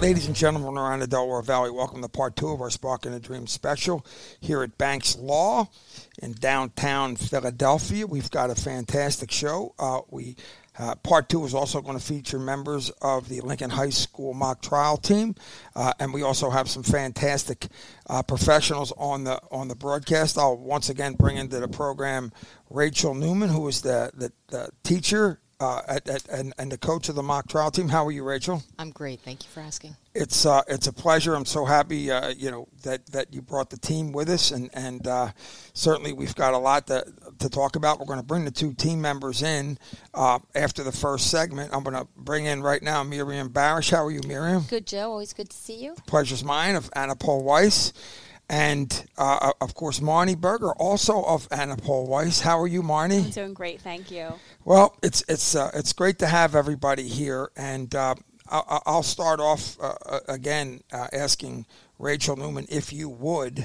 Ladies and gentlemen around the Delaware Valley, welcome to part 2 of our Sparking a Dream special here at Banks Law in downtown Philadelphia. We've got a fantastic show. Part 2 is also going to feature members of the Lincoln High School mock trial team, and we also have some fantastic professionals on the broadcast. I'll once again bring into the program Rachel Newman, who is the teacher and the coach of the mock trial team. How are you, Rachel? I'm great. Thank you for asking. It's a pleasure. I'm so happy, that you brought the team with us, and certainly we've got a lot to talk about. We're going to bring the 2 team members in after the first segment. I'm going to bring in right now Miriam Barish. How are you, Miriam? Good, Joe. Always good to see you. The pleasure's mine, of Anna Paul Weiss. And, of course, Marnie Berger, also of Anna Paul Weiss. How are you, Marnie? I'm doing great, thank you. Well, it's great to have everybody here, and I'll start off again asking Rachel Newman, if you would,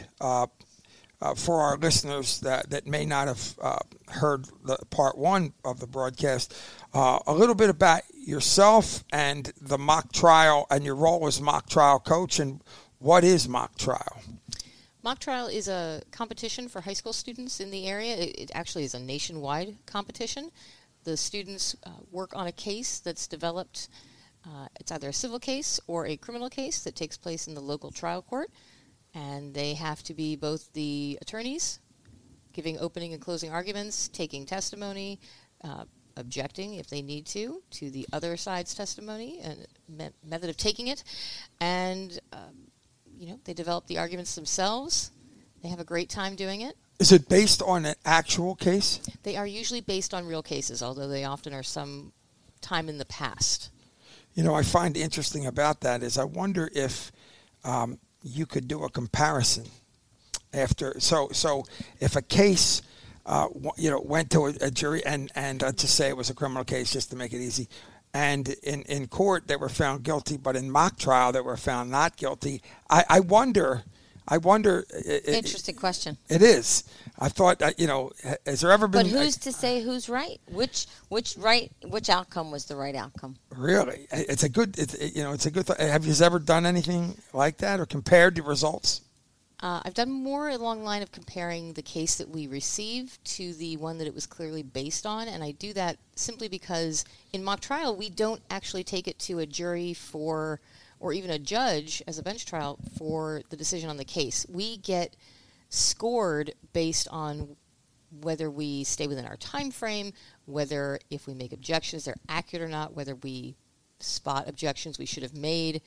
for our listeners that may not have heard the part 1 of the broadcast, a little bit about yourself and the mock trial and your role as mock trial coach, and what is mock trial? Mock trial is a competition for high school students in the area. It actually is a nationwide competition. The students work on a case that's developed. It's either a civil case or a criminal case that takes place in the local trial court. And they have to be both the attorneys, giving opening and closing arguments, taking testimony, objecting if they need to the other side's testimony and method of taking it. And they develop the arguments themselves. They have a great time doing it. Is it based on an actual case? They are usually based on real cases, although they often are some time in the past. I find interesting about that is I wonder if you could do a comparison after. So if a case, went to a jury and to say it was a criminal case, just to make it easy, and in court they were found guilty, but in mock trial they were found not guilty. I wonder. Interesting question. It is. I thought, has there ever been? But who's to say who's right? Which outcome was the right outcome? Really, it's a good. It's a good. Have you ever done anything like that or compared the results? I've done more along the line of comparing the case that we received to the one that it was clearly based on, and I do that simply because in mock trial we don't actually take it to a jury or even a judge as a bench trial for the decision on the case. We get scored based on whether we stay within our time frame, whether if we make objections they're accurate or not, whether we spot objections we should have made.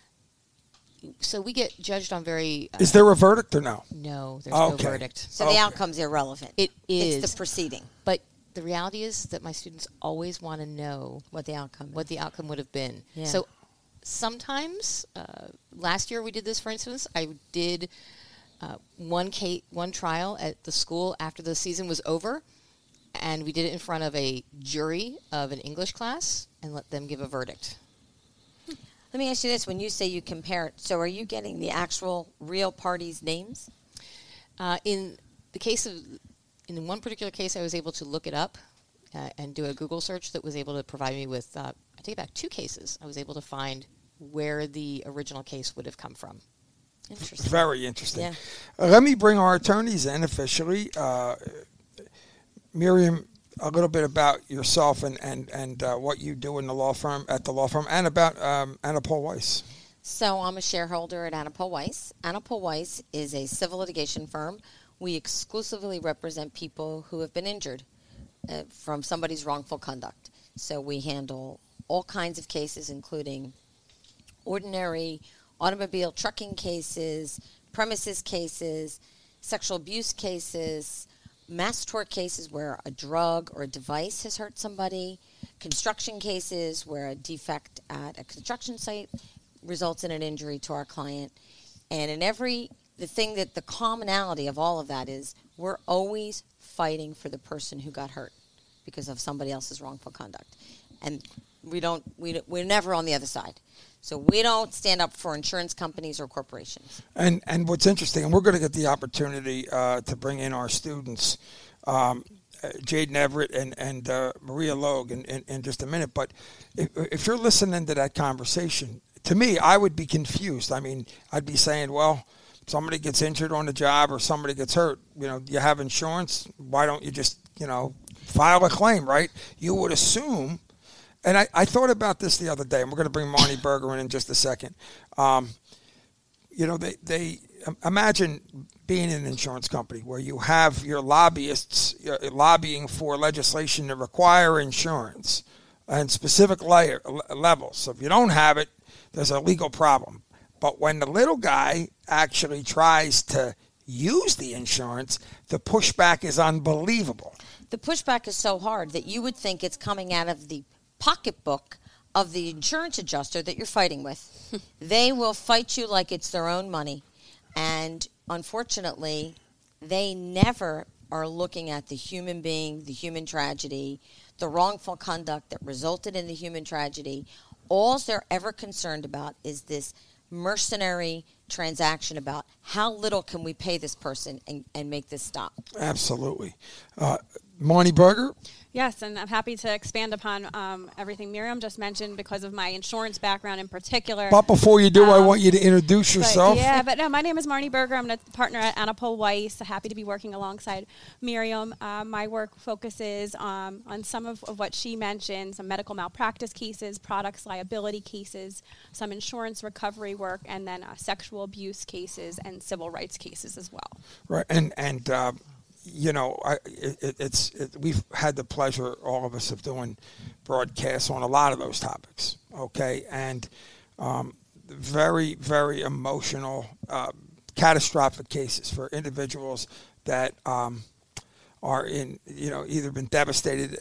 So we get judged on very... is there a verdict or no? No, there's no verdict. So the outcome's irrelevant. It is. It's the proceeding. But the reality is that my students always want to know what the outcome would have been. Yeah. So sometimes, last year we did this, for instance, I did one trial at the school after the season was over, and we did it in front of a jury of an English class and let them give a verdict. Let me ask you this. When you say you compare it, so are you getting the actual real parties' names? In one particular case, I was able to look it up and do a Google search that was able to provide me with, I take it back, 2 cases. I was able to find where the original case would have come from. Interesting. Very interesting. Yeah. Let me bring our attorneys in officially. Miriam, a little bit about yourself and what you do in the law firm, and about Anna Paul Weiss. So I'm a shareholder at Anna Paul Weiss. Anna Paul Weiss is a civil litigation firm. We exclusively represent people who have been injured from somebody's wrongful conduct. So we handle all kinds of cases, including ordinary automobile trucking cases, premises cases, sexual abuse cases, mass tort cases where a drug or a device has hurt somebody, construction cases where a defect at a construction site results in an injury to our client. And in the commonality of all of that is we're always fighting for the person who got hurt because of somebody else's wrongful conduct. And we're never on the other side. So we don't stand up for insurance companies or corporations. And what's interesting, and we're going to get the opportunity to bring in our students, Jaden Everett and Maria Logue in just a minute. But if you're listening to that conversation, to me, I would be confused. I mean, I'd be saying, well, somebody gets injured on the job or somebody gets hurt. You have insurance. Why don't you just, file a claim, right? You would assume, and I thought about this the other day, and we're going to bring Marnie Berger in just a second. They imagine being in an insurance company where you have your lobbyists lobbying for legislation to require insurance and specific levels. So if you don't have it, there's a legal problem. But when the little guy actually tries to use the insurance, the pushback is unbelievable. The pushback is so hard that you would think it's coming out of the pocketbook of the insurance adjuster that you're fighting with. They will fight you like it's their own money. And unfortunately, they never are looking at the human being, the human tragedy, the wrongful conduct that resulted in the human tragedy. All they're ever concerned about is this mercenary transaction about how little can we pay this person and make this stop. Absolutely. Marnie Berger? Yes, and I'm happy to expand upon everything Miriam just mentioned because of my insurance background in particular. But before you do, I want you to introduce yourself. No, my name is Marnie Berger. I'm a partner at Anna Paul Weiss. Happy to be working alongside Miriam. My work focuses on some of what she mentioned, some medical malpractice cases, products liability cases, some insurance recovery work, and then sexual abuse cases and civil rights cases as well. Right, and we've had the pleasure, all of us, of doing broadcasts on a lot of those topics, okay? And very, very emotional, catastrophic cases for individuals that are in, either been devastated,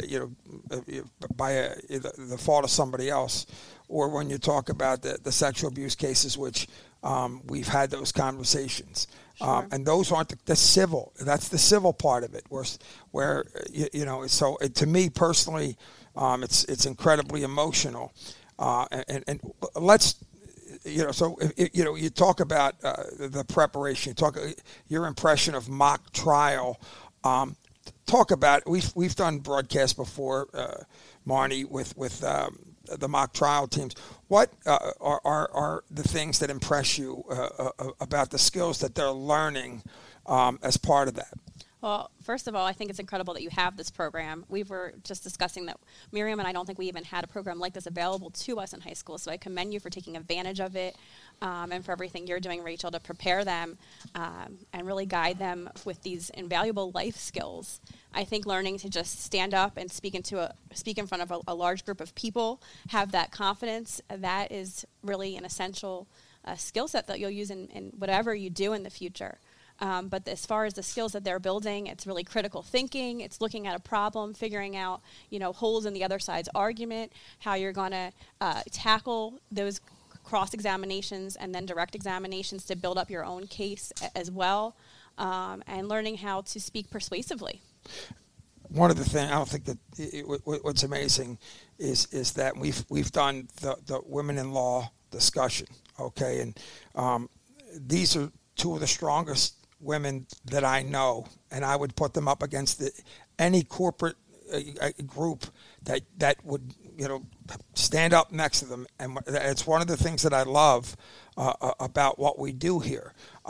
by the fault of somebody else, or when you talk about the sexual abuse cases, which we've had those conversations. Sure. And those aren't the civil. That's the civil part of it. Where so to me personally, it's incredibly emotional. And let's, so you talk about the preparation. You talk your impression of mock trial. Talk about we've done broadcasts before, Marnie, with the mock trial teams. What are the things that impress you about the skills that they're learning as part of that? Well, first of all, I think it's incredible that you have this program. We were just discussing that Miriam and I don't think we even had a program like this available to us in high school, so I commend you for taking advantage of it and for everything you're doing, Rachel, to prepare them and really guide them with these invaluable life skills. I think learning to just stand up and speak in front of a large group of people, have that confidence, that is really an essential skill set that you'll use in whatever you do in the future. But as far as the skills that they're building, it's really critical thinking. It's looking at a problem, figuring out, holes in the other side's argument, how you're going to tackle those cross-examinations and then direct examinations to build up your own case as well, and learning how to speak persuasively. One of the things I don't think that what's amazing is that we've done the women in law discussion, okay, and these are two of the strongest women that I know, and I would put them up against any corporate group that would stand up next to them, and it's one of the things that I love about what we do here.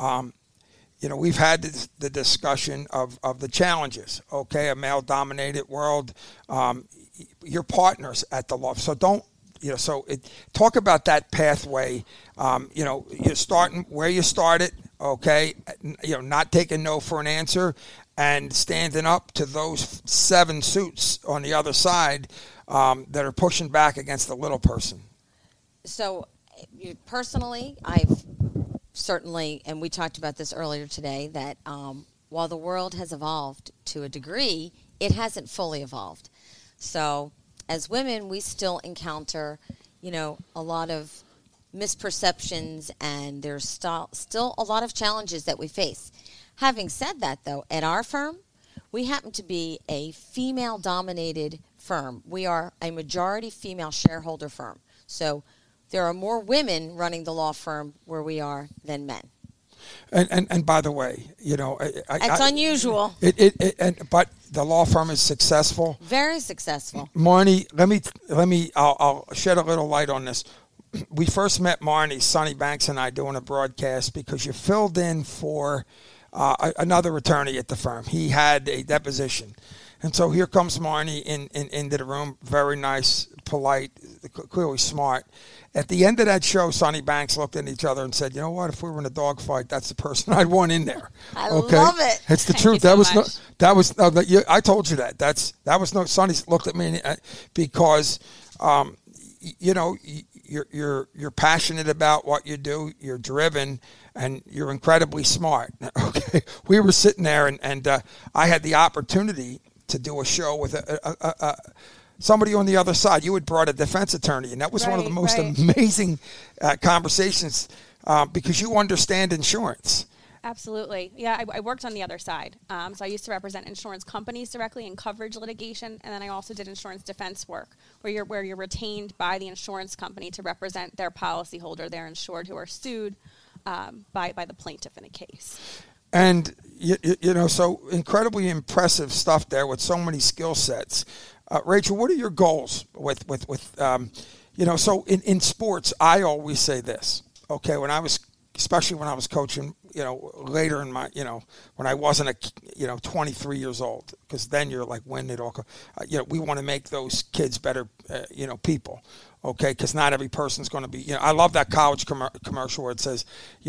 We've had the discussion of the challenges, okay, a male-dominated world. Your partners at the law, so don't, talk about that pathway. You're starting where you started, okay, not taking no for an answer and standing up to those 7 suits on the other side that are pushing back against the little person. So personally, I've certainly, and we talked about this earlier today, that while the world has evolved to a degree, it hasn't fully evolved. So as women, we still encounter, a lot of misperceptions, and there's still a lot of challenges that we face. Having said that, though, at our firm, we happen to be a female-dominated firm. We are a majority female shareholder firm. So there are more women running the law firm where we are than men. And by the way, it's unusual. But the law firm is successful. Very successful. Marnie, let me. I'll shed a little light on this. we first met Marnie, Sonny Banks and I, doing a broadcast because you filled in for another attorney at the firm. He had a deposition. And so here comes Marnie into the room, very nice, polite, clearly smart. At the end of that show, Sonny Banks looked at each other and said, "You know what? If we were in a dogfight, that's the person I'd want in there." I love it. It's the truth. I told you that. That was no. Sonny looked at me because, you're passionate about what you do. You're driven. And you're incredibly smart. Okay, we were sitting there, and I had the opportunity to do a show with somebody on the other side. You had brought a defense attorney, and that was one of the most amazing conversations because you understand insurance. Absolutely. Yeah, I worked on the other side. So I used to represent insurance companies directly in coverage litigation, and then I also did insurance defense work, where you're retained by the insurance company to represent their policyholder, their insured, who are sued by the plaintiff in a case. And, so incredibly impressive stuff there with so many skill sets. Rachel, what are your goals with so in sports, I always say this, okay, especially when I was coaching, later in my, when I wasn't 23 years old, because then you're like, when did all, we want to make those kids better, people. Okay, because not every person's going to be, I love that college commercial where it says,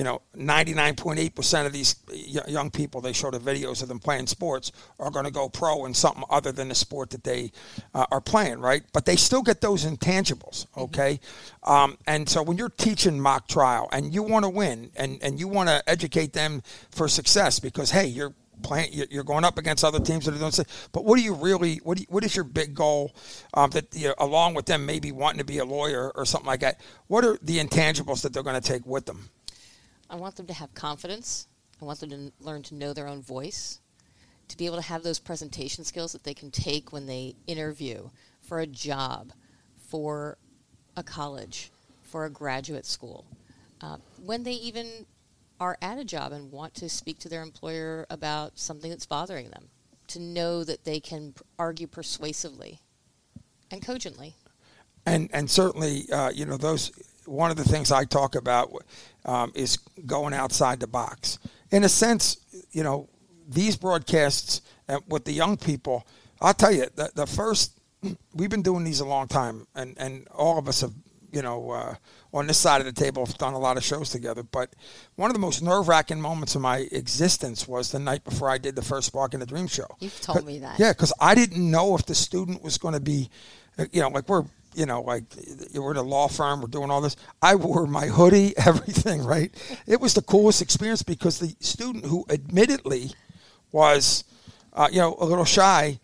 99.8% of these young people, they show the videos of them playing sports, are going to go pro in something other than the sport that they are playing, right? But they still get those intangibles, okay? And so when you're teaching mock trial and you want to win and you want to educate them for success because, hey, you're going up against other teams that are doing stuff. But what is your big goal that along with them maybe wanting to be a lawyer or something like that? What are the intangibles that they're going to take with them? I want them to have confidence. I want them to learn to know their own voice, to be able to have those presentation skills that they can take when they interview for a job, for a college, for a graduate school, when they even are at a job and want to speak to their employer about something that's bothering them, to know that they can argue persuasively and cogently. And certainly, those, one of the things I talk about is going outside the box. In a sense, these broadcasts with the young people, I'll tell you, the first, we've been doing these a long time, and all of us have, on this side of the table, have done a lot of shows together. But one of the most nerve-wracking moments of my existence was the night before I did the first Spark in the Dream show. You've told me that. Yeah, because I didn't know if the student was going to be, we're in a law firm, we're doing all this. I wore my hoodie, everything, right? It was the coolest experience because the student who admittedly was, a little shy,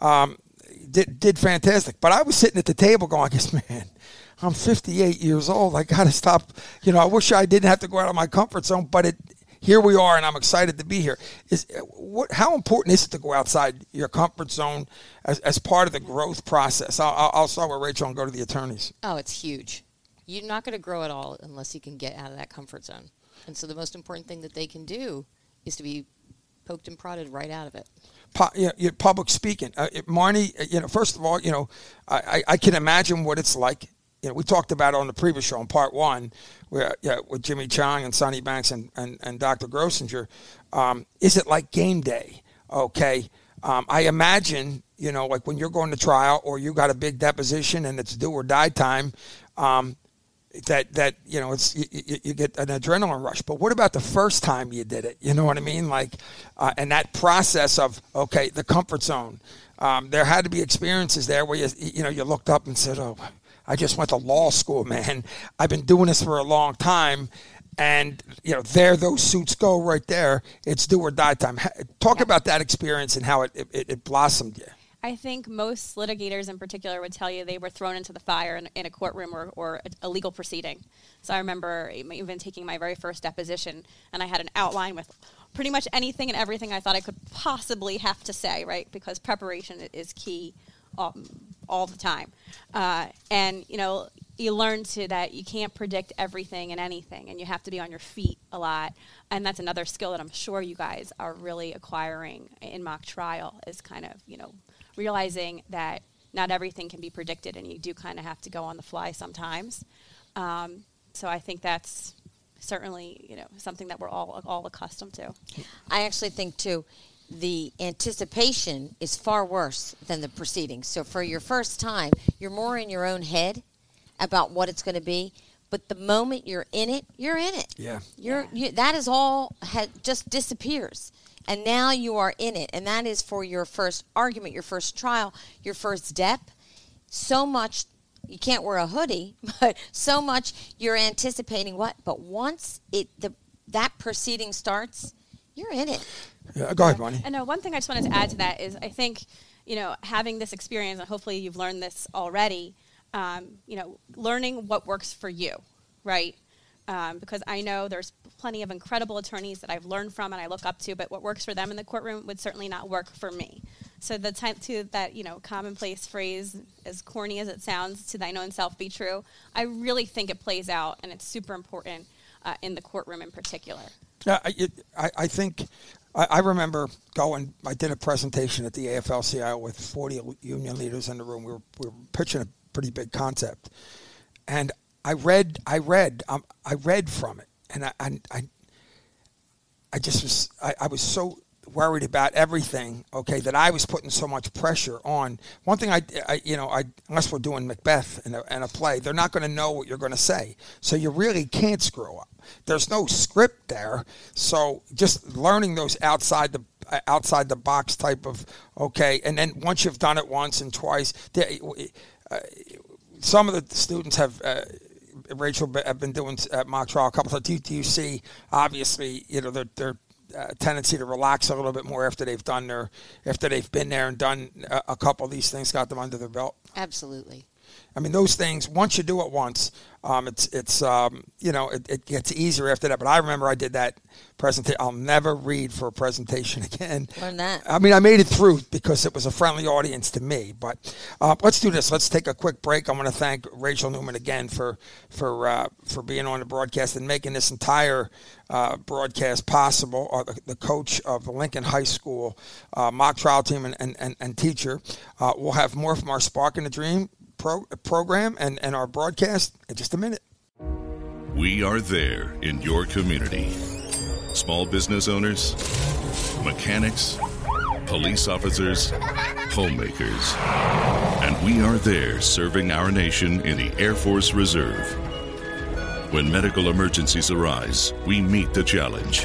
did fantastic. But I was sitting at the table going, man, I'm 58 years old. I got to stop. I wish I didn't have to go out of my comfort zone, but here we are, and I'm excited to be here. How important is it to go outside your comfort zone as part of the growth process? I'll start with Rachel and go to the attorneys. Oh, it's huge. You're not going to grow at all unless you can get out of that comfort zone. And so the most important thing that they can do is to be poked and prodded right out of it. Public speaking. Marnie, first of all, I can imagine what it's like. We talked about it on the previous show in part one with Jimmy Chong and Sonny Banks and Dr. Grossinger. Is it like game day? Okay. I imagine, like when you're going to trial or you got a big deposition and it's do or die time, that it's you get an adrenaline rush. But what about the first time you did it? You know what I mean? Like, and that process of, okay, the comfort zone. There had to be experiences there where you looked up and said, oh, I just went to law school, man. I've been doing this for a long time. And, there those suits go right there. It's do or die time. Talk about that experience and how it blossomed you. I think most litigators in particular would tell you they were thrown into the fire in a courtroom or a legal proceeding. So I remember even taking my very first deposition, and I had an outline with pretty much anything and everything I thought I could possibly have to say, right? Because preparation is key all the time. And, you learn that you can't predict everything and anything, and you have to be on your feet a lot. And that's another skill that I'm sure you guys are really acquiring in mock trial is kind of, realizing that not everything can be predicted, and you do kind of have to go on the fly sometimes. So I think that's certainly, something that we're all accustomed to. I actually think, too, the anticipation is far worse than the proceedings. So for your first time, you're more in your own head about what it's going to be. But the moment you're in it, you're in it. Yeah. That is all just disappears. And now you are in it. And that is for your first argument, your first trial, your first dep. So much, you can't wear a hoodie, but so much you're anticipating what. But once that proceeding starts, you're in it. Yeah, go ahead, Bonnie. And one thing I just wanted to add to that is I think, having this experience, and hopefully you've learned this already, learning what works for you, right? Because I know there's plenty of incredible attorneys that I've learned from and I look up to, but what works for them in the courtroom would certainly not work for me. So the time to that, commonplace phrase, as corny as it sounds, to thine own self be true, I really think it plays out, and it's super important in the courtroom in particular. Yeah, I think I remember I did a presentation at the AFL-CIO with 40 union leaders in the room. We were pitching a pretty big concept, and I read from it, and I was so worried about everything, okay, that I was putting so much pressure on. One thing unless we're doing Macbeth in a play, they're not going to know what you're going to say, so you really can't screw up. There's no script there, so just learning those outside the box type of, okay, and then once you've done it once and twice, some of the students have. Rachel, have been doing mock trial a couple of times. Do you see, obviously, their tendency to relax a little bit more after they've been there and done a couple of these things, got them under their belt? Absolutely. I mean, those things, once you do it once, it gets easier after that. But I remember I did that presentation. I'll never read for a presentation again. Learn that. I mean, I made it through because it was a friendly audience to me. But let's do this. Let's take a quick break. I want to thank Rachel Newman again for being on the broadcast and making this entire broadcast possible. The coach of the Lincoln High School mock trial team and teacher. We'll have more from our Sparking the Dream program and our broadcast in just a minute. We are there in your community. Small business owners, mechanics, police officers, homemakers. And we are there serving our nation in the Air Force Reserve. When medical emergencies arise, we meet the challenge.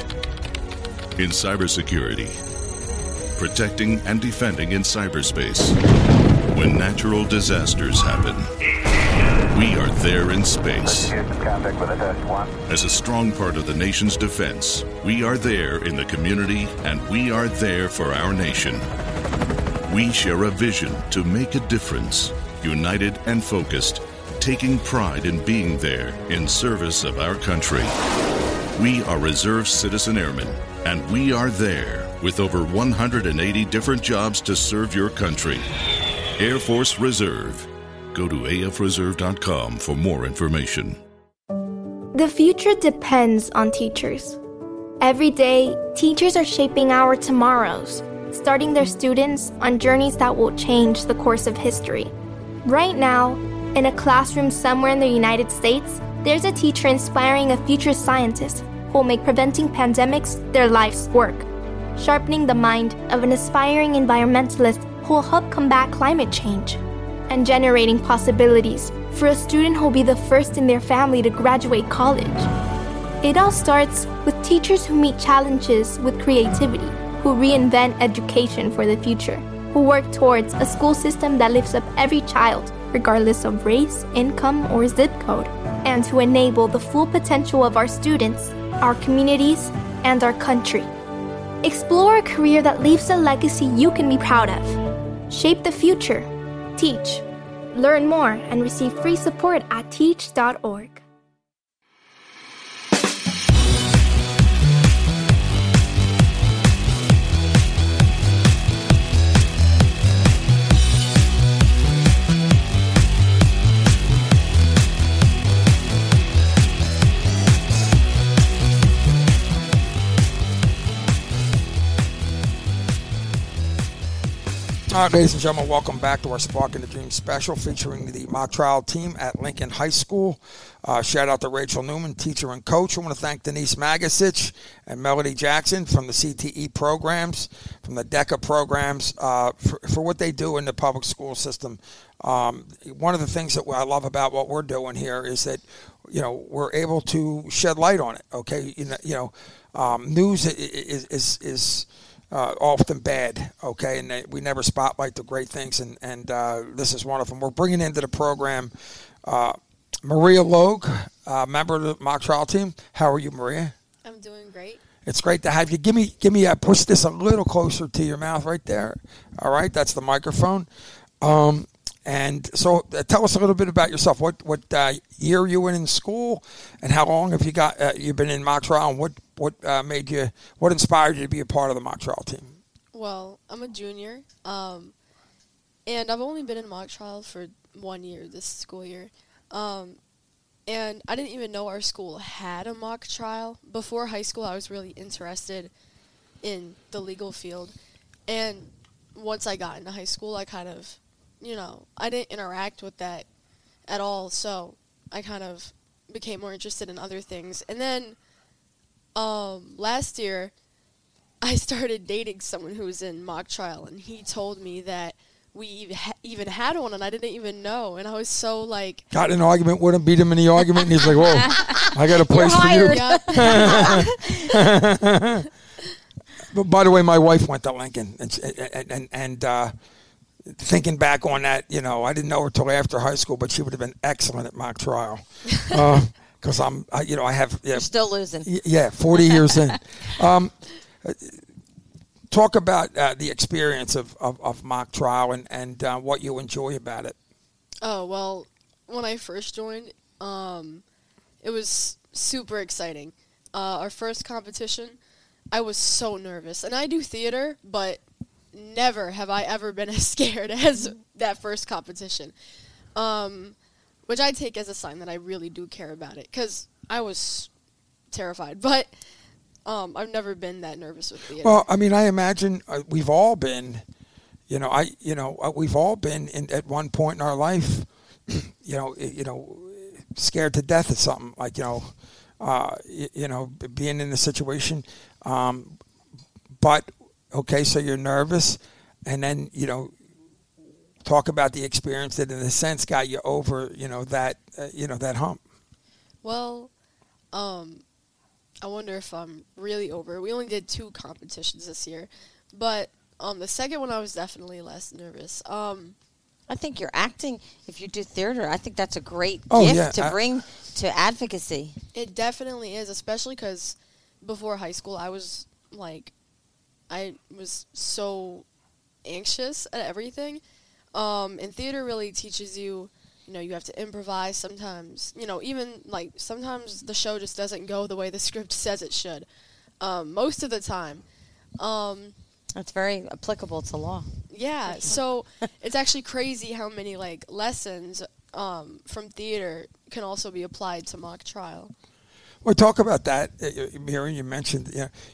In cybersecurity, protecting and defending in cyberspace. When natural disasters happen, we are there in space. As a strong part of the nation's defense, we are there in the community, and we are there for our nation. We share a vision to make a difference, united and focused, taking pride in being there in service of our country. We are Reserve Citizen Airmen, and we are there with over 180 different jobs to serve your country. Air Force Reserve. Go to afreserve.com for more information. The future depends on teachers. Every day, teachers are shaping our tomorrows, starting their students on journeys that will change the course of history. Right now, in a classroom somewhere in the United States, there's a teacher inspiring a future scientist who will make preventing pandemics their life's work, sharpening the mind of an aspiring environmentalist who will help combat climate change, and generating possibilities for a student who will be the first in their family to graduate college. It all starts with teachers who meet challenges with creativity, who reinvent education for the future, who work towards a school system that lifts up every child, regardless of race, income, or zip code, and to enable the full potential of our students, our communities, and our country. Explore a career that leaves a legacy you can be proud of. Shape the future. Teach. Learn more and receive free support at teach.org. All right, ladies and gentlemen, welcome back to our Sparking the Dream special featuring the mock trial team at Lincoln High School. Shout out to Rachel Newman, teacher and coach. I want to thank Denise Magasich and Melody Jackson from the CTE programs, from the DECA programs, for what they do in the public school system. One of the things that I love about what we're doing here is that, we're able to shed light on it. Okay, news is often bad, okay, and we never spotlight the great things, and this is one of them. We're bringing into the program Maria Logue, member of the mock trial team. How are you, Maria? I'm doing great. It's great to have you. Give me push this a little closer to your mouth right there. All right, that's the microphone. And so tell us a little bit about yourself. What year you were in school, and how long have you've been in mock trial, and what inspired you to be a part of the mock trial team? Well, I'm a junior, and I've only been in mock trial for 1 year this school year. And I didn't even know our school had a mock trial. Before high school, I was really interested in the legal field. And once I got into high school, I kind of, I didn't interact with that at all. So I kind of became more interested in other things. And then last year, I started dating someone who was in mock trial, and he told me that we even had one, and I didn't even know. And I was so like... Got in an argument with him, beat him in the argument, and he's like, whoa, I got a place for you. But by the way, my wife went to Lincoln, and thinking back on that, I didn't know her till after high school, but she would have been excellent at mock trial. Because I have... You're still losing. Yeah, 40 years in. Talk about the experience of mock trial and what you enjoy about it. Oh, well, when I first joined, it was super exciting. Our first competition, I was so nervous. And I do theater, but never have I ever been as scared as that first competition, which I take as a sign that I really do care about it, because I was terrified. But I've never been that nervous with theater. Well, I mean, I imagine we've all been, we've all been at one point in our life, scared to death of something, like, being in the situation. But okay, so you're nervous, and then talk about the experience that, in a sense, got you over, that hump. Well, I wonder if I'm really over. We only did 2 competitions this year, but the second one I was definitely less nervous. I think you're acting. If you do theater, I think that's a great gift to bring to advocacy. It definitely is, especially because before high school, I was so anxious at everything. And theater really teaches you, you have to improvise sometimes. Even sometimes the show just doesn't go the way the script says it should. Most of the time. That's very applicable to law. Yeah, so it's actually crazy how many lessons from theater can also be applied to mock trial. Well, talk about that, Miriam. You mentioned,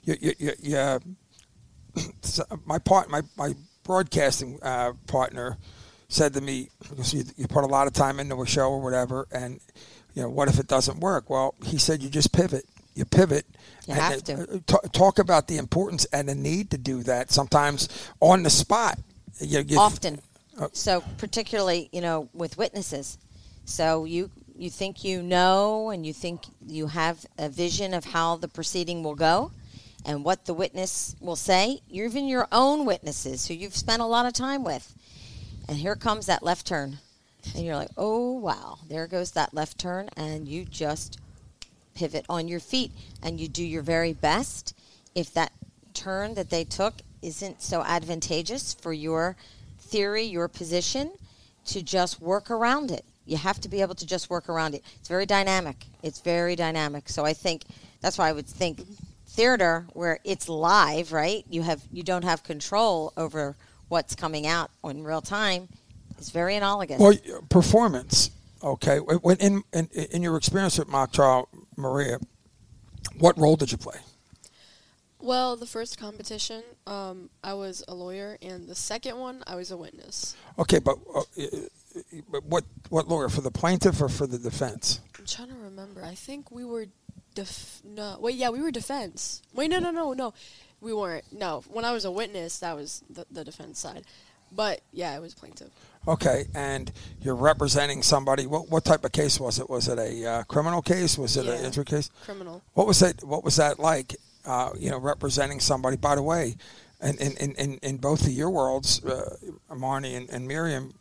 my broadcasting partner said to me, because you put a lot of time into a show or whatever, and what if it doesn't work? Well, he said you just pivot. You pivot. You have to. Talk about the importance and the need to do that sometimes on the spot. Often. So particularly, with witnesses. So you think and you think you have a vision of how the proceeding will go and what the witness will say. Even your own witnesses who you've spent a lot of time with. And here comes that left turn. And you're like, oh, wow, there goes that left turn. And you just pivot on your feet. And you do your very best. If that turn that they took isn't so advantageous for your theory, your position, to just work around it. You have to be able to just work around it. It's very dynamic. So I think that's why I would think theater, where it's live, right? You don't have control over what's coming out in real time, is very analogous. Well, performance, okay. When in your experience with mock trial, Maria, what role did you play? Well, the first competition, I was a lawyer, and the second one, I was a witness. Okay, but what lawyer, for the plaintiff or for the defense? I'm trying to remember. I think we were we were defense. Wait, no. We weren't. No, when I was a witness, that was the defense side. But, yeah, it was plaintiff. Okay, and you're representing somebody. What type of case was it? Was it a criminal case? Was it an injury case? Criminal. What was that like, representing somebody? By the way, in both of your worlds, Marnie and Miriam,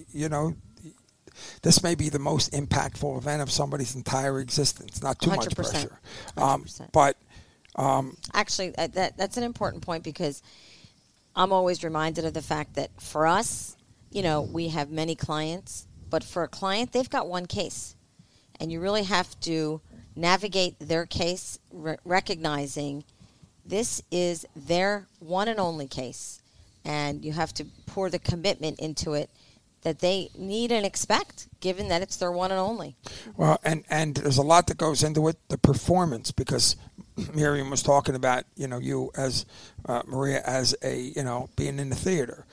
this may be the most impactful event of somebody's entire existence. Not too 100%. much pressure. 100%. But actually, that's an important point, because I'm always reminded of the fact that for us, we have many clients, but for a client, they've got one case. And you really have to navigate their case, recognizing this is their one and only case. And you have to pour the commitment into it that they need and expect, given that it's their one and only. Well, and there's a lot that goes into it, the performance, because Miriam was talking about, you as Maria as a, being in the theater.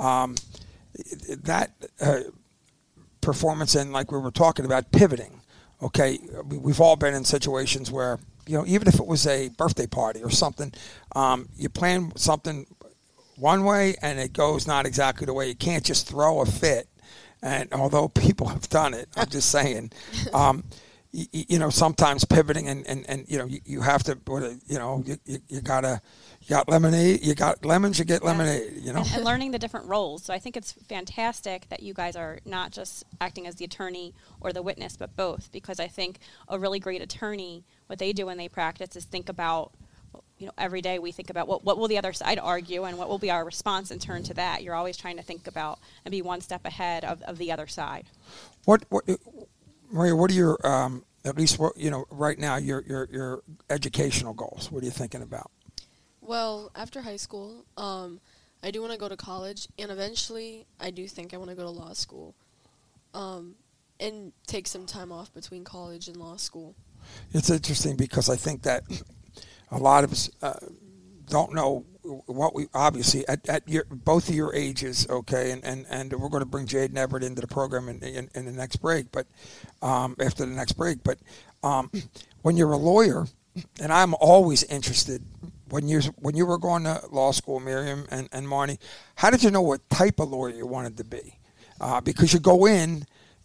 That performance, and like we were talking about, pivoting. Okay, we've all been in situations where, even if it was a birthday party or something, you plan something one way and it goes not exactly the way. You can't just throw a fit. And although people have done it, I'm just saying, sometimes pivoting and you have to, you got lemonade, you got lemons, you get lemonade, And learning the different roles. So I think it's fantastic that you guys are not just acting as the attorney or the witness, but both, because I think a really great attorney, what they do when they practice is think about, every day we think about what will the other side argue and what will be our response in turn to that. You're always trying to think about and be one step ahead of the other side. What Maria, what are your, at least right now, your educational goals? What are you thinking about? Well, after high school, I do want to go to college, and eventually I do think I want to go to law school and take some time off between college and law school. It's interesting because I think that a lot of us don't know what we, obviously, at both of your ages, okay, and we're going to bring Jade and Everett into the program in the next break, but after the next break. But when you're a lawyer, and I'm always interested, when you were going to law school, Miriam and Marnie, how did you know what type of lawyer you wanted to be? Because you go in,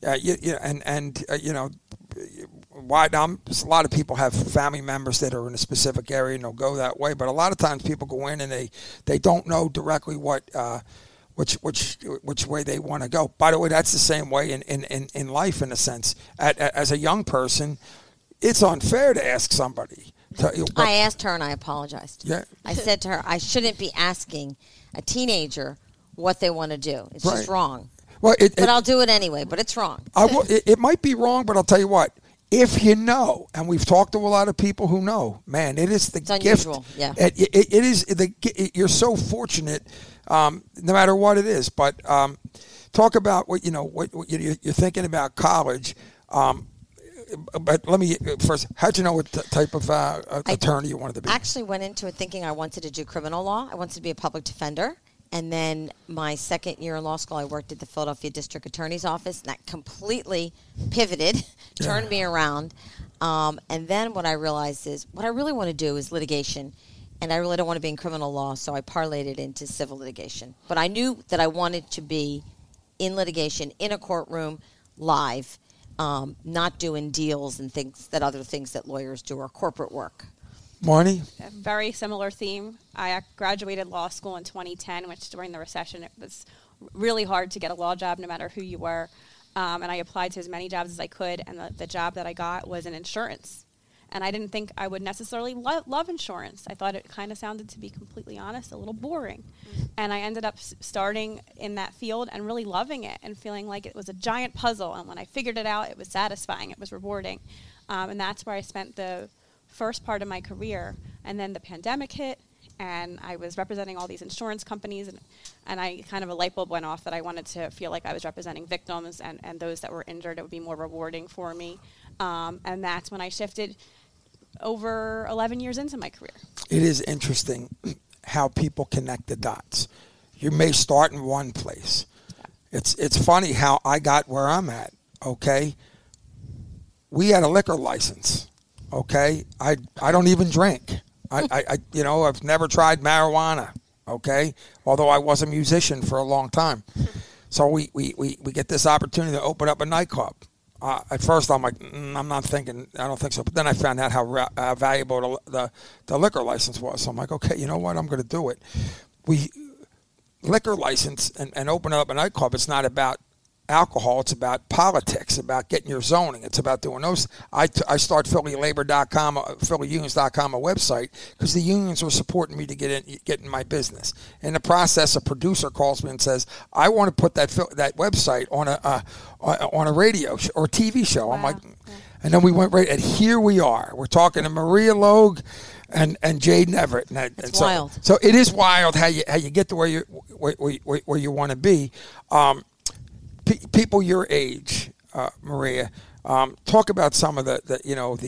why a lot of people have family members that are in a specific area and they'll go that way, but a lot of times people go in and they don't know directly what which way they want to go. By the way, that's the same way in life, in a sense. As a young person, it's unfair to ask somebody. I asked her and I apologized. Yeah. I said to her, I shouldn't be asking a teenager what they want to do. It's just wrong. Well, but I'll do it anyway, but it's wrong. It might be wrong, but I'll tell you what. If you know, and we've talked to a lot of people who know, man, it is the it's gift. Unusual, yeah. It is you're so fortunate, no matter what it is. But talk about what you're thinking about college. But let me first. How'd you know what type of attorney you wanted to be? I actually went into it thinking I wanted to do criminal law. I wanted to be a public defender. And then my second year in law school, I worked at the Philadelphia District Attorney's Office, and that completely pivoted, turned me around. And then what I realized is what I really want to do is litigation, and I really don't want to be in criminal law, so I parlayed it into civil litigation. But I knew that I wanted to be in litigation, in a courtroom, live, not doing deals and other things that lawyers do or corporate work. Marnie? A very similar theme. I graduated law school in 2010, which during the recession, it was really hard to get a law job no matter who you were. And I applied to as many jobs as I could, and the job that I got was in insurance. And I didn't think I would necessarily love insurance. I thought it kind of sounded, to be completely honest, a little boring. And I ended up starting in that field and really loving it and feeling like it was a giant puzzle. And when I figured it out, it was satisfying. It was rewarding. And that's where I spent the first part of my career. And then the pandemic hit, and I was representing all these insurance companies, and I kind of a light bulb went off that I wanted to feel like I was representing victims and those that were injured. It would be more rewarding for me. And that's when I shifted over 11 years into my career. It is interesting how people connect the dots. You may start in one place. It's funny how I got where I'm at, okay? We had a liquor license, okay? I don't even drink. I've never tried marijuana, okay? Although I was a musician for a long time. So we get this opportunity to open up a nightclub. At first, I'm like, I'm not thinking, I don't think so. But then I found out how valuable the liquor license was. So I'm like, okay, you know what? I'm going to do it. Liquor license and open up a nightclub, it's not about alcohol. It's about politics, about getting your zoning. It's about doing those. I start PhillyLabor.com, PhillyUnions.com, a website, because the unions were supporting me to get in my business. In the process, a producer calls me and says, I want to put that website on a radio or TV show. Wow. I'm like, and then we went right, and here we are. We're talking to Maria Logue and Jaden Everett. It's wild. So it is wild how you get to where you want to be. People your age, Maria, talk about some of the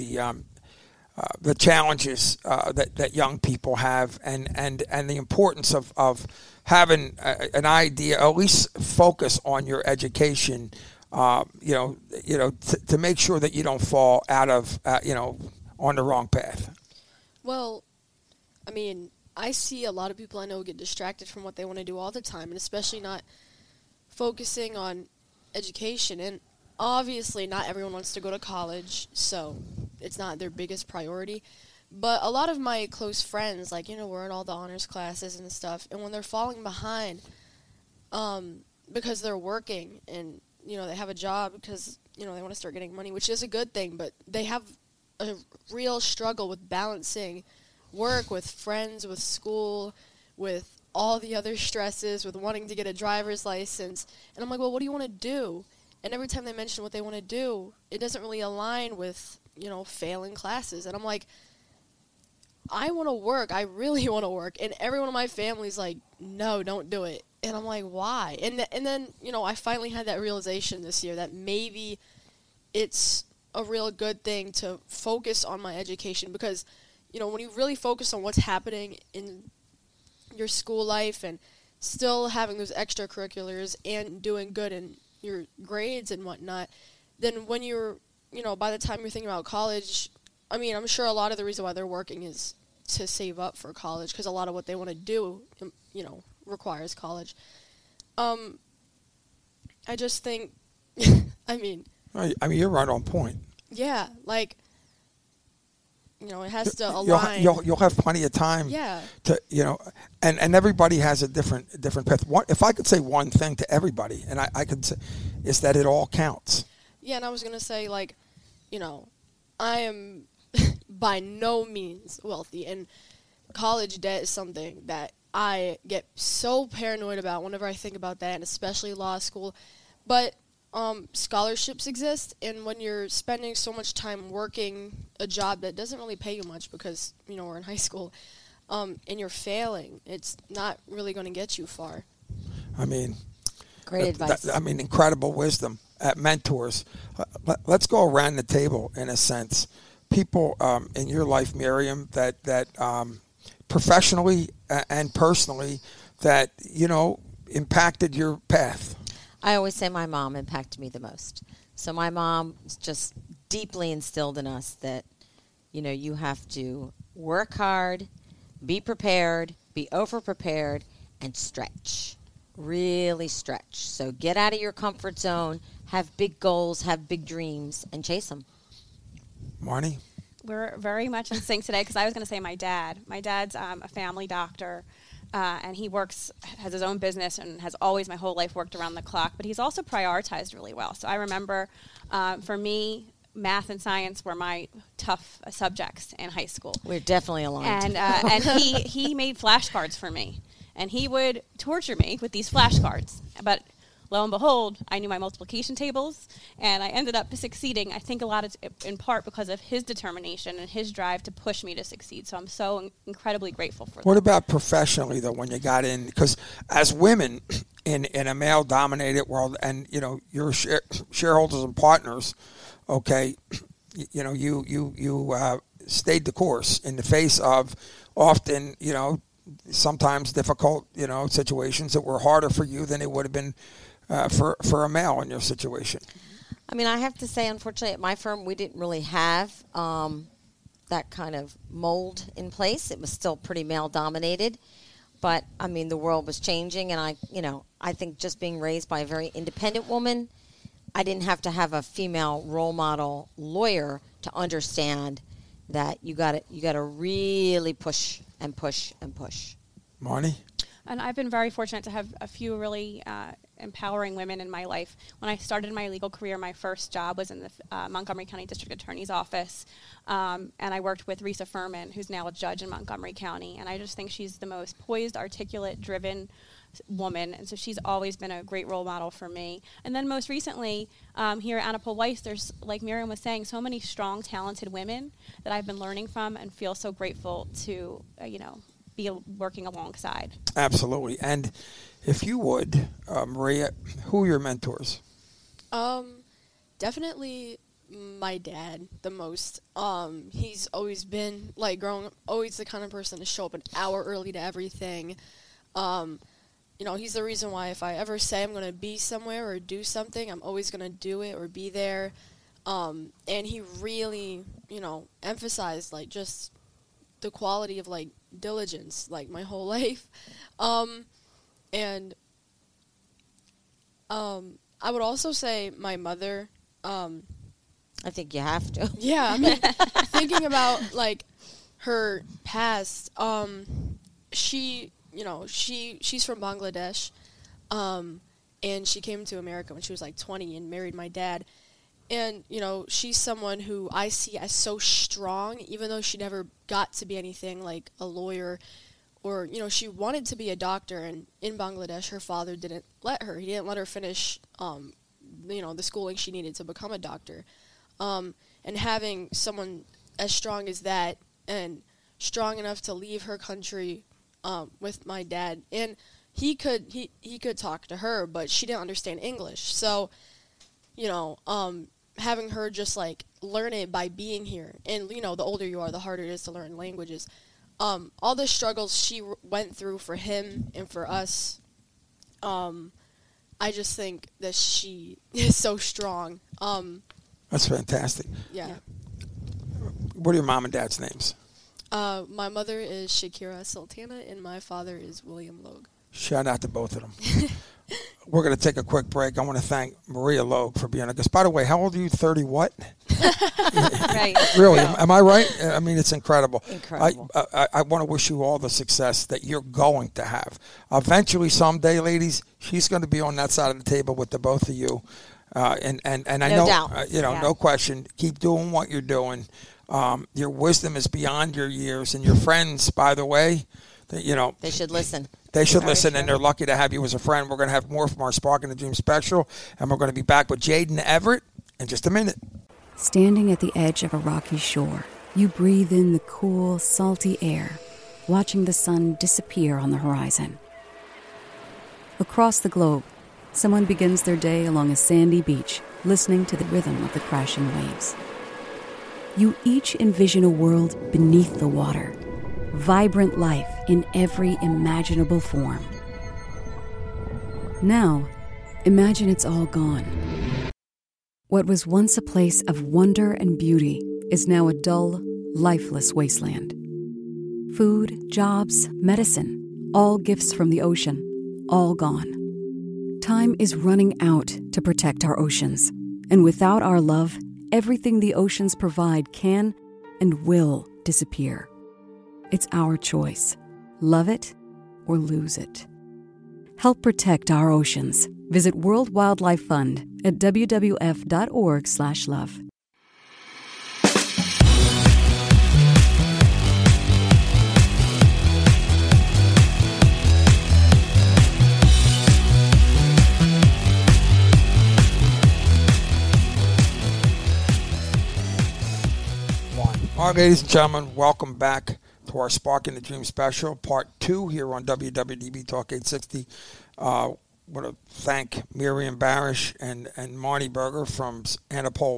challenges that young people have, and the importance of having an idea, at least focus on your education. To make sure that you don't fall out of on the wrong path. Well, I mean, I see a lot of people I know get distracted from what they want to do all the time, and especially not focusing on education. And obviously not everyone wants to go to college, so it's not their biggest priority. But a lot of my close friends, we're in all the honors classes and stuff, and when they're falling behind because they're working and, they have a job because, they want to start getting money, which is a good thing, but they have a real struggle with balancing work with friends, with school, with all the other stresses, with wanting to get a driver's license. And I'm like, well, what do you want to do? And every time they mention what they want to do, it doesn't really align with, failing classes. And I'm like, I want to work. I really want to work. And everyone in my family's like, no, don't do it. And I'm like, why? And then, I finally had that realization this year that maybe it's a real good thing to focus on my education, because, when you really focus on what's happening in your school life and still having those extracurriculars and doing good in your grades and whatnot, then when you're, by the time you're thinking about college, I mean, I'm sure a lot of the reason why they're working is to save up for college, because a lot of what they want to do, requires college. I just think, I mean, you're right on point. Yeah, it has to align. You'll have plenty of time. Yeah. To and everybody has a different path. If I could say one thing to everybody, and I could say, is that it all counts. Yeah, and I was gonna say, I am by no means wealthy, and college debt is something that I get so paranoid about whenever I think about that, and especially law school. But scholarships exist, and when you're spending so much time working a job that doesn't really pay you much because, we're in high school, and you're failing, it's not really going to get you far. I mean, great advice. Incredible wisdom. Mentors. Let's go around the table in a sense. People in your life, Miriam, that professionally and personally that, impacted your path. I always say my mom impacted me the most. So my mom just deeply instilled in us that, you have to work hard, be prepared, be over-prepared, and stretch. Really stretch. So get out of your comfort zone, have big goals, have big dreams, and chase them. Marnie? We're very much in sync today, because I was going to say my dad. My dad's a family doctor. And he has his own business and has always my whole life worked around the clock, but he's also prioritized really well. So I remember, for me, math and science were my tough subjects in high school. We're definitely aligned. And he made flashcards for me, and he would torture me with these flashcards. But lo and behold, I knew my multiplication tables, and I ended up succeeding, I think a lot in part because of his determination and his drive to push me to succeed. So I'm so incredibly grateful for that. What about professionally, though, when you got in? Because as women in a male-dominated world, and, your shareholders and partners, okay, you stayed the course in the face of often, sometimes difficult, situations that were harder for you than it would have been for a male in your situation. I mean, I have to say, unfortunately, at my firm, we didn't really have that kind of mold in place. It was still pretty male-dominated. But, I mean, the world was changing, and I think just being raised by a very independent woman, I didn't have to have a female role model lawyer to understand that you got to really push and push and push. Marnie? And I've been very fortunate to have a few really empowering women in my life. When I started my legal career, my first job was in the Montgomery County District Attorney's Office, and I worked with Risa Furman, who's now a judge in Montgomery County, and I just think she's the most poised, articulate, driven woman, and so she's always been a great role model for me. And then most recently, here at Anna Paul Weiss, there's, like Miriam was saying, so many strong, talented women that I've been learning from and feel so grateful to, be working alongside. Absolutely. And if you would, Maria, who are your mentors? Definitely my dad the most. He's always been, like, growing up, always the kind of person to show up an hour early to everything. He's the reason why if I ever say I'm going to be somewhere or do something, I'm always going to do it or be there. And he really, emphasized, like, just the quality of, like, diligence, like, my whole life. And I would also say my mother. I think you have to. Yeah, I mean, thinking about, like, her past, she's from Bangladesh, and she came to America when she was, like, 20 and married my dad. And, she's someone who I see as so strong, even though she never got to be anything like a lawyer or, she wanted to be a doctor. And in Bangladesh, her father didn't let her. He didn't let her finish, the schooling she needed to become a doctor. And having someone as strong as that and strong enough to leave her country with my dad. And he could talk to her, but she didn't understand English. So, having her just, like, learn it by being here. And, the older you are, the harder it is to learn languages. All the struggles she went through for him and for us, I just think that she is so strong. That's fantastic. Yeah. What are your mom and dad's names? My mother is Shakira Sultana, and my father is William Logue. Shout out to both of them. We're going to take a quick break. I want to thank Maria Logue for being a guest. By the way, how old are you? 30 what? Right. Really? Am I right? I mean, it's incredible. Incredible. I want to wish you all the success that you're going to have. Eventually, someday, ladies, she's going to be on that side of the table with the both of you. And I no know, doubt. No question. Keep doing what you're doing. Your wisdom is beyond your years. And your friends, by the way, they should listen. They should listen, and they're lucky to have you as a friend. We're going to have more from our Sparking the Dream special, and we're going to be back with Jaden Everett in just a minute. Standing at the edge of a rocky shore, you breathe in the cool, salty air, watching the sun disappear on the horizon. Across the globe, someone begins their day along a sandy beach, listening to the rhythm of the crashing waves. You each envision a world beneath the water, vibrant life in every imaginable form. Now, imagine it's all gone. What was once a place of wonder and beauty is now a dull, lifeless wasteland. Food, jobs, medicine, all gifts from the ocean, all gone. Time is running out to protect our oceans, and without our love, everything the oceans provide can and will disappear. It's our choice. Love it or lose it. Help protect our oceans. Visit World Wildlife Fund at wwf.org/love. All right, ladies and gentlemen, welcome back to our Sparking the Dream special, part 2 here on WWDB Talk 860. want to thank Miriam Barish and Marnie Berger from Annapol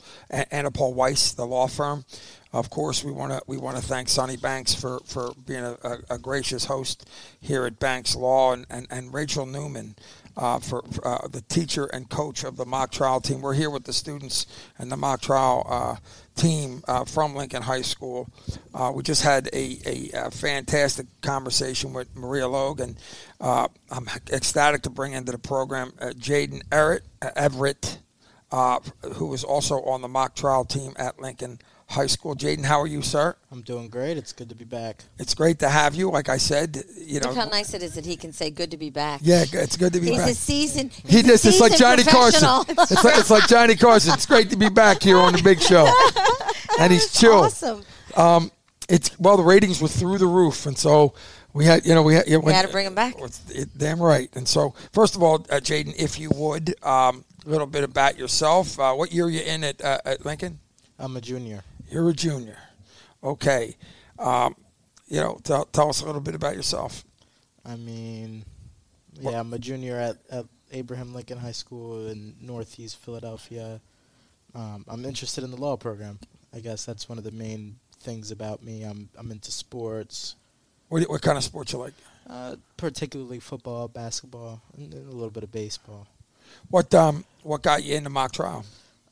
Weiss, the law firm. Of course, we want to thank Sonny Banks for being a gracious host here at Banks Law, and Rachel Newman for the teacher and coach of the mock trial team. We're here with the students and the mock trial team from Lincoln High School. We just had a fantastic conversation with Maria Logan. I'm ecstatic to bring into the program Jaden Everett, who was also on the mock trial team at Lincoln High School. Jaden, how are you, sir? I'm doing great. It's good to be back. It's great to have you. Like I said, Look how nice it is that he can say good to be back. Yeah, it's good to be back. He's a seasoned It's like Johnny Carson. professional. It's like Johnny Carson. It's great to be back here on the big show. And he's chill. Awesome. The ratings were through the roof, and so we had to bring him back. Damn right. And so, first of all, Jaden, if you would, a little bit about yourself. What year are you in at Lincoln? I'm a junior. You're a junior. Okay. Tell us a little bit about yourself. I mean, yeah, I'm a junior at Abraham Lincoln High School in Northeast Philadelphia. I'm interested in the law program. I guess that's one of the main things about me. I'm into sports. What kind of sports you like? Particularly football, basketball, and a little bit of baseball. What got you into mock trial?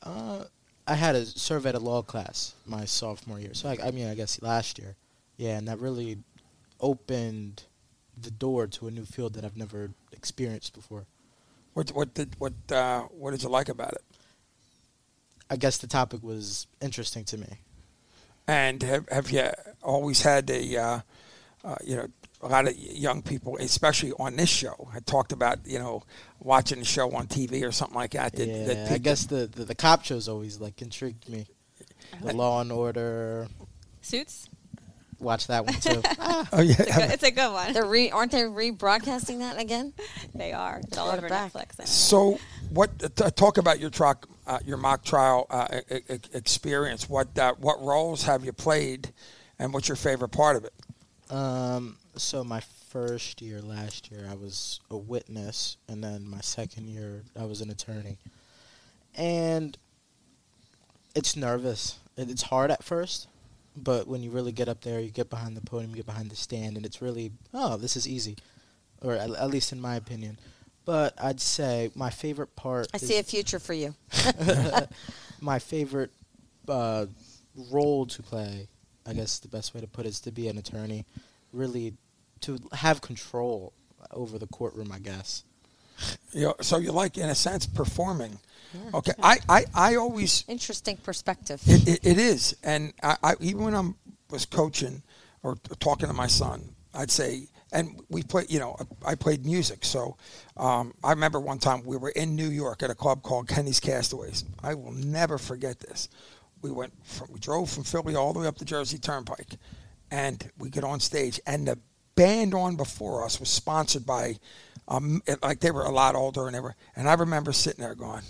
I had to serve at a law class my sophomore year. So, I guess last year. Yeah, and that really opened the door to a new field that I've never experienced before. What did you like about it? I guess the topic was interesting to me. And have you always had a lot of young people, especially on this show, had talked about, watching the show on TV or something like that. I guess the cop shows always, intrigued me. The Law and Order. Suits? Watch that one, too. Oh, yeah. It's a good one. Aren't they rebroadcasting that again? They are. It's all over Netflix. So, talk about your mock trial experience. What roles have you played, and what's your favorite part of it? So my first year, last year, I was a witness, and then my second year, I was an attorney. And it's nervous. It's hard at first, but when you really get up there, you get behind the podium, you get behind the stand, and it's really, this is easy, or at least in my opinion. But I'd say my favorite part I see a future for you. My favorite role to play, I guess the best way to put it is to be an attorney, really to have control over the courtroom, I guess. So you like, in a sense, performing. Yeah, okay, I always... Interesting perspective. It is. And I even when I was coaching or talking to my son, I'd say, and we play, I played music. So I remember one time we were in New York at a club called Kenny's Castaways. I will never forget this. We drove from Philly all the way up the Jersey Turnpike, and we get on stage, and the band on before us was sponsored by, they were a lot older, and I remember sitting there going,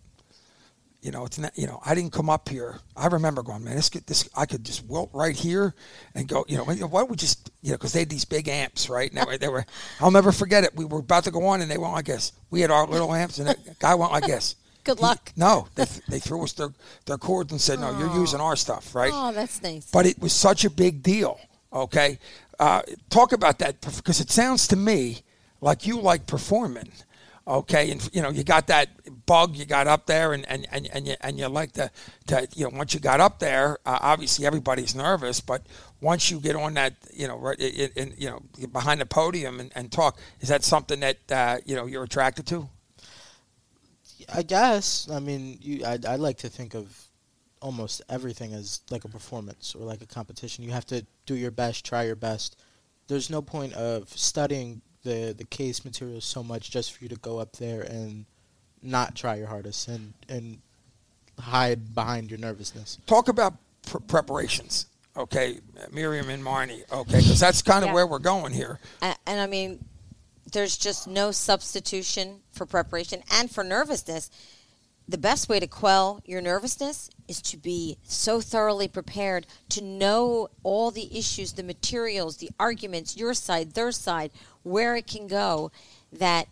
it's not, I didn't come up here. I remember going, man, this I could just wilt right here and go, why don't we just, because they had these big amps, right? And they were, I'll never forget it. We were about to go on, and they went like this. We had our little amps, and the guy went like this. Good luck. They threw us their chords and said, no, you're using our stuff, right? Oh, that's nice. But it was such a big deal, okay? Talk about that, because it sounds to me like you like performing, okay? And, you got that bug, you got up there, and you like to once you got up there, obviously everybody's nervous, but once you get on that, behind the podium and talk, is that something that, you're attracted to? I guess. I mean, I like to think of almost everything as like a performance or like a competition. You have to do your best, try your best. There's no point of studying the case material so much just for you to go up there and not try your hardest and hide behind your nervousness. Talk about preparations, okay, Miriam and Marnie, okay, because that's kind of where we're going here. And I mean, there's just no substitution for preparation and for nervousness. The best way to quell your nervousness is to be so thoroughly prepared, to know all the issues, the materials, the arguments, your side, their side, where it can go, that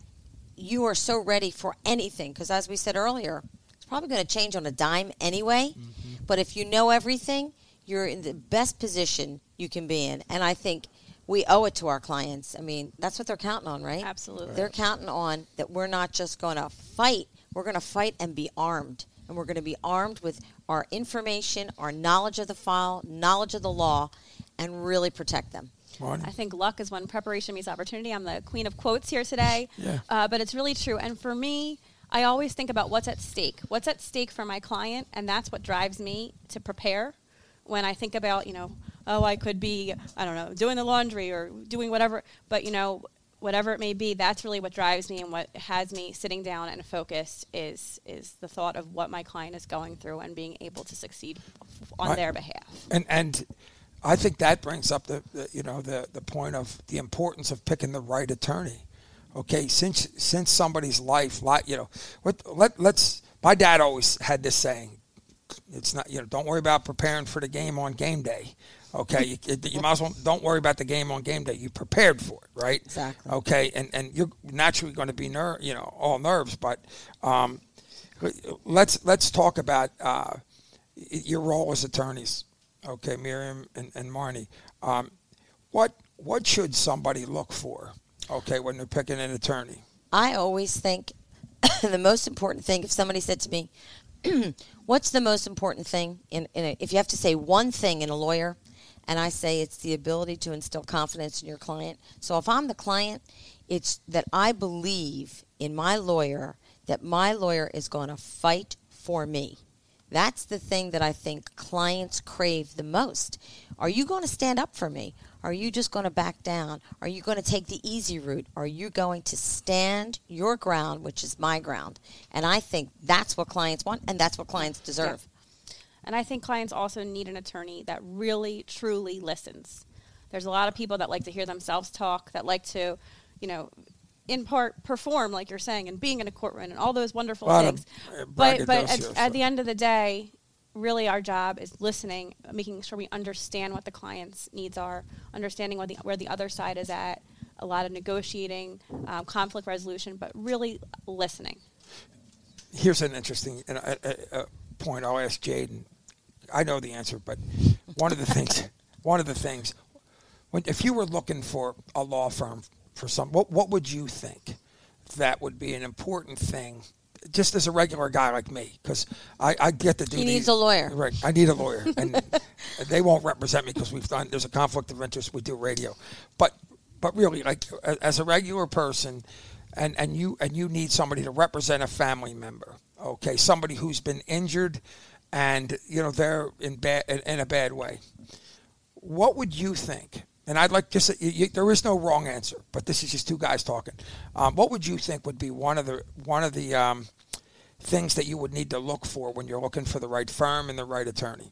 you are so ready for anything. Because as we said earlier, it's probably going to change on a dime anyway. Mm-hmm. But if you know everything, you're in the best position you can be in. And I think we owe it to our clients. I mean, that's what they're counting on, right? Absolutely. They're counting on that we're not just going to fight. We're going to fight and be armed. And we're going to be armed with our information, our knowledge of the file, knowledge of the law, and really protect them. I think luck is when preparation meets opportunity. I'm the queen of quotes here today. Yeah. But it's really true. And for me, I always think about what's at stake. What's at stake for my client, and that's what drives me to prepare. When I think about, I could be, doing the laundry or doing whatever. But, whatever it may be, that's really what drives me, and what has me sitting down and focused is the thought of what my client is going through and being able to succeed on their behalf. And I think that brings up the point of the importance of picking the right attorney. Okay, since somebody's life, let's. My dad always had this saying: "It's not don't worry about preparing for the game on game day." Okay, you might as well don't worry about the game on game day. You prepared for it, right? Exactly. Okay, and you're naturally going to be all nerves, but let's talk about your role as attorneys. Okay, Miriam and Marnie, what should somebody look for? Okay, when they're picking an attorney. I always think the most important thing. If somebody said to me, "What's the most important thing if you have to say one thing in a lawyer?" And I say it's the ability to instill confidence in your client. So if I'm the client, it's that I believe in my lawyer, that my lawyer is going to fight for me. That's the thing that I think clients crave the most. Are you going to stand up for me? Are you just going to back down? Are you going to take the easy route? Are you going to stand your ground, which is my ground? And I think that's what clients want, and that's what clients deserve. Yeah. And I think clients also need an attorney that really, truly listens. There's a lot of people that like to hear themselves talk, that like to, in part perform, like you're saying, and being in a courtroom and all those wonderful things. But at the end of the day, really our job is listening, making sure we understand what the client's needs are, understanding where the other side is at, a lot of negotiating, conflict resolution, but really listening. Here's an interesting point. I'll ask Jaden. I know the answer, but one of the things, if you were looking for a law firm for what would you think that would be an important thing, just as a regular guy like me? Because I get to do. He needs a lawyer, right? I need a lawyer, and they won't represent me because there's a conflict of interest. We do radio, but really, like as a regular person, and you need somebody to represent a family member. Okay, somebody who's been injured, and they're in a bad way. What would you think? And I'd like there is no wrong answer, but this is just two guys talking. What would you think would be one of the things that you would need to look for when you're looking for the right firm and the right attorney?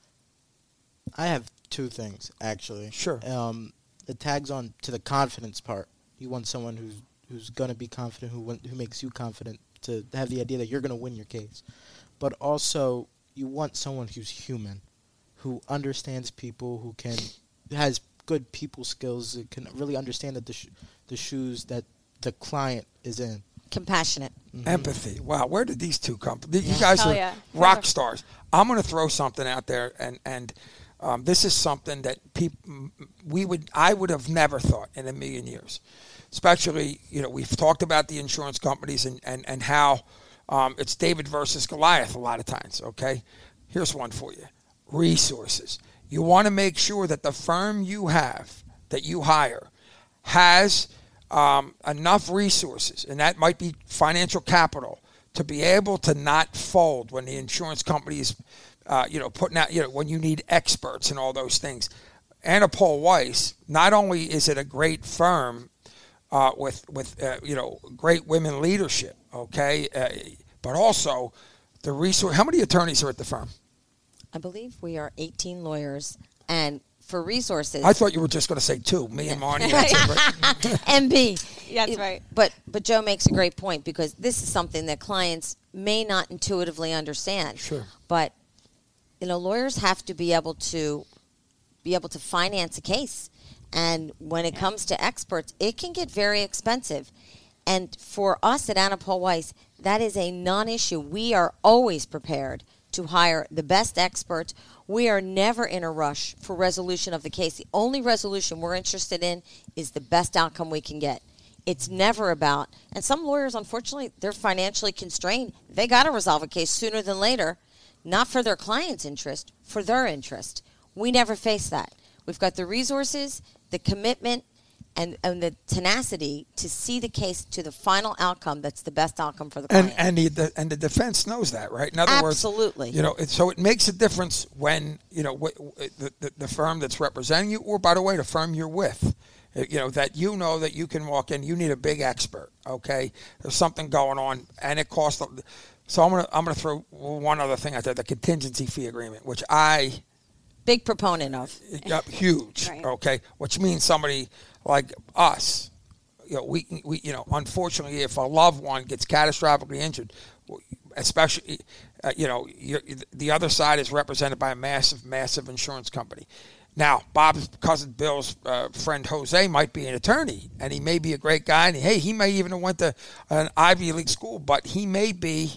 I have two things actually. Sure. It tags on to the confidence part. You want someone who's going to be confident, who makes you confident, to have the idea that you're going to win your case. But also, you want someone who's human, who understands people, who has good people skills, that can really understand the shoes that the client is in. Compassionate. Mm-hmm. Empathy. Wow, where did these two come from? You guys are rock stars. I'm going to throw something out there, and this is something that I would have never thought in a million years. Especially, we've talked about the insurance companies and how it's David versus Goliath a lot of times, okay? Here's one for you. Resources. You want to make sure that the firm you have, that you hire, has enough resources, and that might be financial capital, to be able to not fold when the insurance company is, putting out, when you need experts and all those things. Anapol Weiss, not only is it a great firm, with great women leadership, okay, but also the resource. How many attorneys are at the firm? I believe we are 18 lawyers, and for resources. I thought you were just going to say two. Me and Marnie. MB. That's right. But Joe makes a great point, because this is something that clients may not intuitively understand. Sure. But lawyers have to be able to finance a case. And when it comes to experts, it can get very expensive. And for us at Anna Paul Weiss, that is a non-issue. We are always prepared to hire the best experts. We are never in a rush for resolution of the case. The only resolution we're interested in is the best outcome we can get. It's never about, and some lawyers, unfortunately, they're financially constrained. They got to resolve a case sooner than later, not for their client's interest, for their interest. We never face that. We've got the resources, the commitment, and the tenacity to see the case to the final outcome that's the best outcome for the client. And the defense knows that, right? In other Absolutely. words, so it makes a difference when, the firm that's representing you, or, by the way, the firm you're with, that that you can walk in, you need a big expert, okay? There's something going on, and it costs. So I'm gonna throw one other thing out there, the contingency fee agreement, which big proponent of. Huge, Right. okay? Which means somebody like us, we unfortunately, if a loved one gets catastrophically injured, especially, the other side is represented by a massive insurance company. Now, Bob's cousin Bill's friend Jose might be an attorney, and he may be a great guy, and he may even have went to an Ivy League school, but he may be,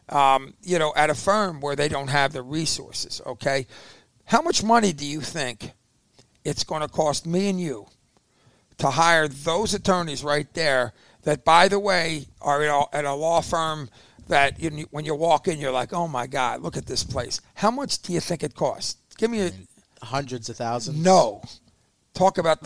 at a firm where they don't have the resources, okay? How much money do you think it's going to cost me and you to hire those attorneys right there that, by the way, are at a law firm that when you walk in, you're like, oh, my God, look at this place. How much do you think it costs? Give me hundreds of thousands. No. Talk about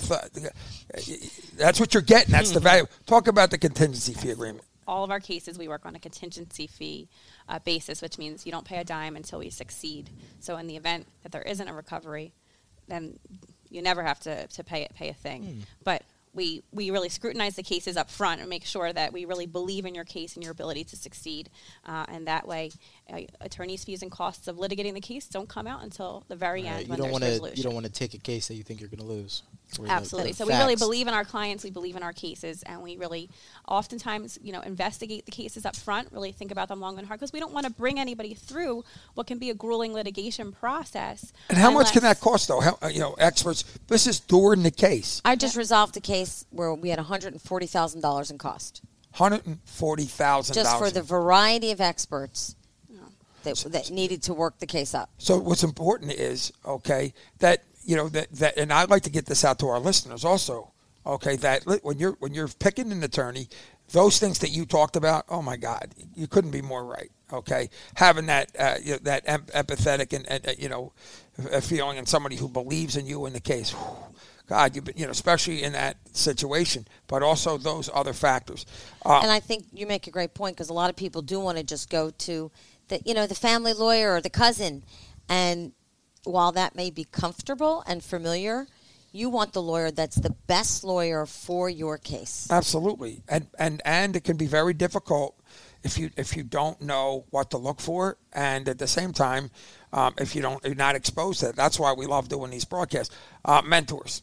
that's what you're getting. That's the value. Talk about the contingency fee agreement. All of our cases, we work on a contingency fee basis, which means you don't pay a dime until we succeed. So in the event that there isn't a recovery, then you never have to pay a thing. But we really scrutinize the cases up front and make sure that we really believe in your case and your ability to succeed. And that way, attorneys' fees and costs of litigating the case don't come out until the very end when there's resolution. You don't want to take a case that you think you're going to lose. Absolutely. So we really believe in our clients, we believe in our cases, and we really oftentimes, investigate the cases up front, really think about them long and hard, because we don't want to bring anybody through what can be a grueling litigation process. And how much can that cost, though? Experts, this is during the case. I just resolved a case where we had $140,000 in cost. $140,000. Just for the variety of experts that needed to work the case up. So what's important is, okay, that that, and I'd like to get this out to our listeners also, okay, that when you're picking an attorney, those things that you talked about, oh my God, you couldn't be more right, okay? Having that that empathetic and feeling, and somebody who believes in you in the case. God, you've been, especially in that situation, but also those other factors. And I think you make a great point, because a lot of people do want to just go to the family lawyer or the cousin, and while that may be comfortable and familiar, you want the lawyer that's the best lawyer for your case. Absolutely, and it can be very difficult if you don't know what to look for, and at the same time, if you're not exposed to it. That's why we love doing these broadcasts. Mentors.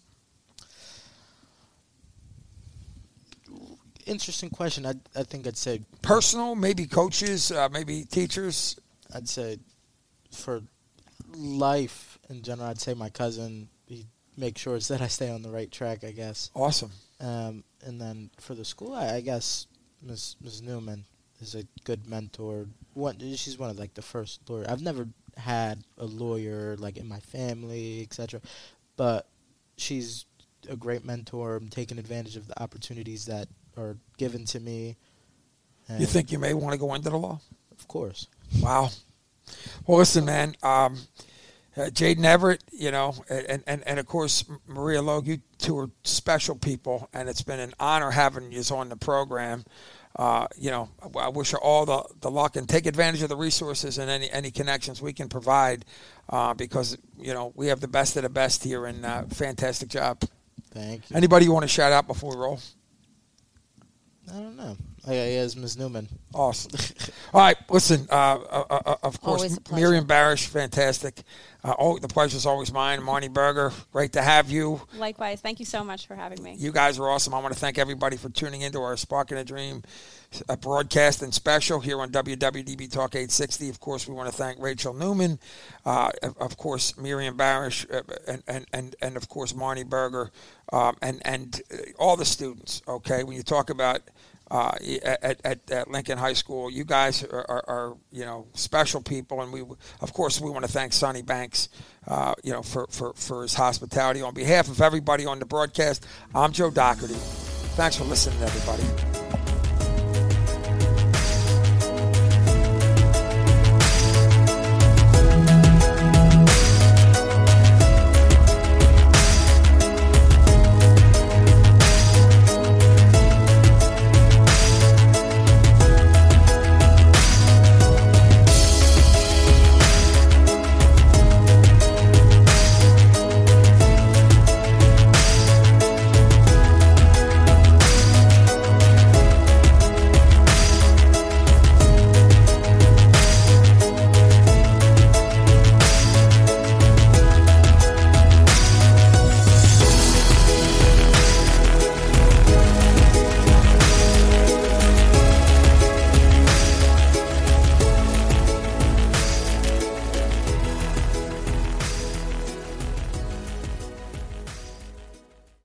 Interesting question. I think I'd say personal, maybe coaches, maybe teachers. I'd say for life in general, I'd say my cousin. He makes sure that I stay on the right track, I guess. Awesome. And then for the school, I guess Ms. Newman is a good mentor. She's one of the first lawyer. I've never had a lawyer in my family, etc. But she's a great mentor. I'm taking advantage of the opportunities that are given to me. And you think you may want to go into the law? Of course. Wow. Well, listen, man. Jaden Everett, and of course Maria Logue, you two are special people, and it's been an honor having you on the program. I wish you all the luck, and take advantage of the resources and any connections we can provide, because we have the best of the best here, and fantastic job. Thank you. Anybody you want to shout out before we roll? I don't know. Yes, Ms. Newman. Awesome. All right, listen, of course, Miriam Barish, fantastic. The pleasure's always mine. Marnie Berger, great to have you. Likewise. Thank you so much for having me. You guys are awesome. I want to thank everybody for tuning into our Sparking a Dream broadcast and special here on WWDB Talk 860. Of course, we want to thank Rachel Newman, of course, Miriam Barish, and of course, Marnie Berger, and all the students, okay? When you talk about at Lincoln High School. You guys are special people, and we want to thank Sonny Banks, for his hospitality. On behalf of everybody on the broadcast, I'm Joe Doherty. Thanks for listening, everybody.